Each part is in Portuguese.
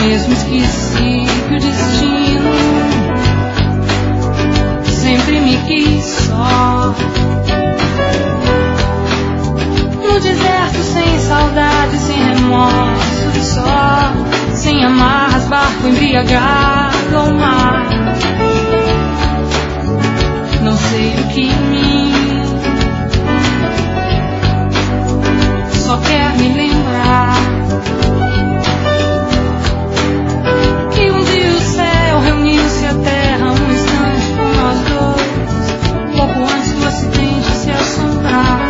mesmo esqueci que o destino sempre me quis só. No deserto, sem saudade, sem remorso, só, sem amarras, barco embriagado ao mar. Não sei o que em mim só quer me lembrar que um dia o céu reuniu-se à terra um instante com nós dois, pouco antes do acidente se assombrar.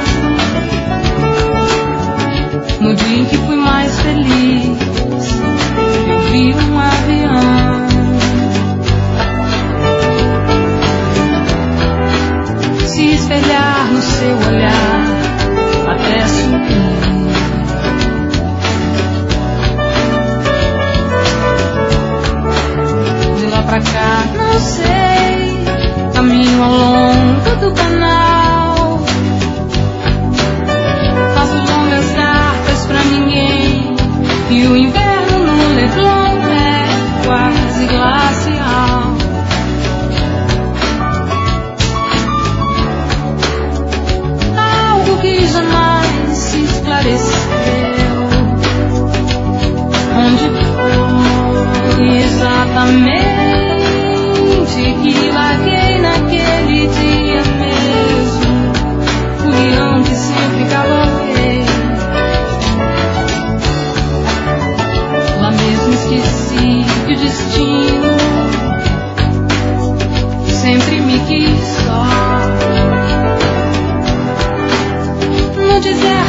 No dia em que fui mais feliz, eu vi um avião se espelhar no seu olhar até subir. De lá pra cá, não sei, caminho ao longo do canal, faço longas datas pra ninguém, e o inverno no Leblon é quase glacial. Algo que jamais se esclareceu, onde foi exatamente que larguei naquele dia mesmo o guião que sempre cavaleei. Lá mesmo esqueci que o destino sempre me quis só. No deserto,